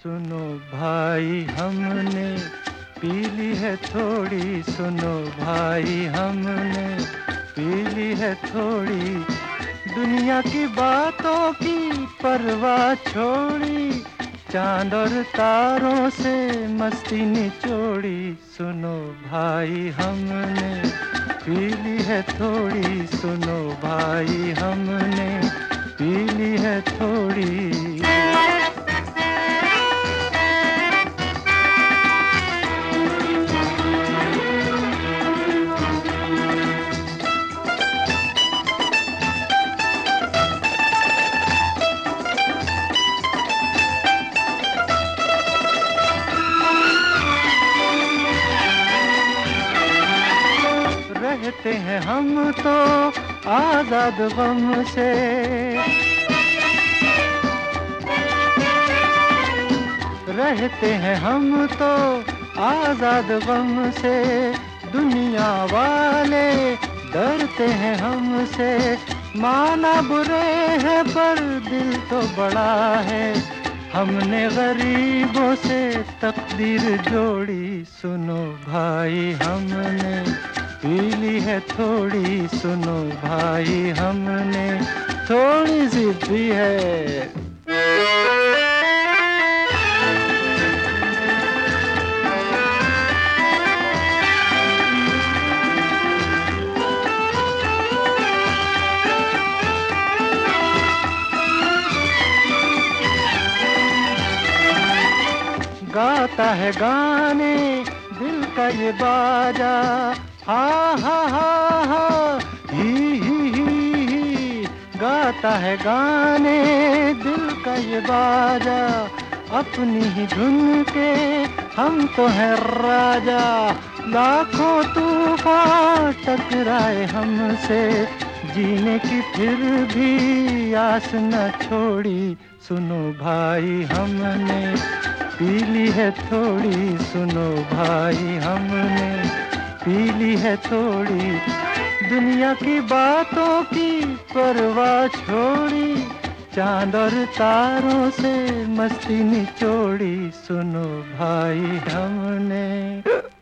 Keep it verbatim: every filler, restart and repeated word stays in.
सुनो भाई हमने पी ली है थोड़ी, सुनो भाई हमने पी ली है थोड़ी, दुनिया की बातों की परवाह छोड़ी, चांद और तारों से मस्ती निचोड़ी। सुनो भाई हमने पी ली है थोड़ी, सुनो भाई हमने पी ली है थोड़ी। रहते हैं हम तो आजाद गम से, रहते हैं हम तो आजाद गम से, दुनिया वाले डरते हैं हमसे, माना बुरे हैं पर दिल तो बड़ा है, हमने गरीबों से तकदीर जोड़ी। सुनो भाई हमने पी ली है थोड़ी, सुनो भाई हमने थोड़ी सी पी है। गाता है गाने दिल का ये बाजा, हा हा हा हा ही ही ही ही, गाता है गाने दिल का ये बाजा, अपनी ही धुन के हम तो हैं राजा, लाखों तूफान टकराए हमसे, जीने की फिर भी आस न छोड़ी। सुनो भाई हमने पी ली है थोड़ी, सुनो भाई हमने पी ली है थोड़ी, दुनिया की बातों की परवाह छोड़ी, चांद और तारों से मस्ती निचोड़ी। सुनो भाई हमने